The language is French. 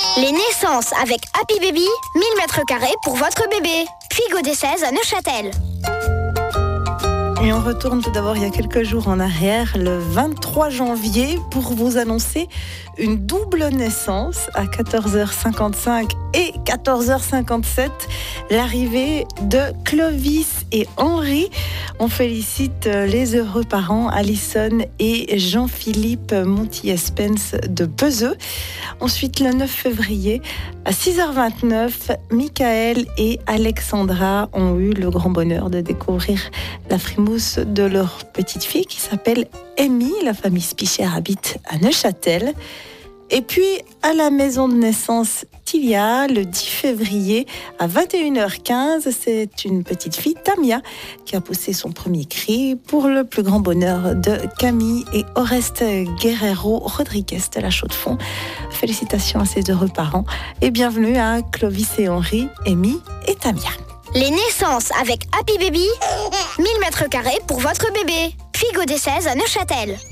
Les naissances avec Happy Baby, 1000 mètres carrés pour votre bébé. Puy des 16 à Neuchâtel. Et on retourne tout d'abord il y a quelques jours en arrière, le 23 janvier, pour vous annoncer une double naissance à 14h55 et 14h57. L'arrivée de Clovis et Henri. On félicite les heureux parents Alison et Jean-Philippe Montiespens de Bezeux. Ensuite, le 9 février, à 6h29, Michael et Alexandra ont eu le grand bonheur de découvrir la frimousse de leur petite fille qui s'appelle Amy. La famille Spicher habite à Neuchâtel. Et puis, à la maison de naissance Tilia, le 10 février à 21h15, c'est une petite fille, Tamia, qui a poussé son premier cri pour le plus grand bonheur de Camille et Oreste Guerrero Rodriguez de la Chaux-de-Fonds. Félicitations à ces heureux parents et bienvenue à Clovis et Henri, Amy et Tamia. Les naissances avec Happy Baby, 1000 mètres carrés pour votre bébé. Puy des 16 à Neuchâtel.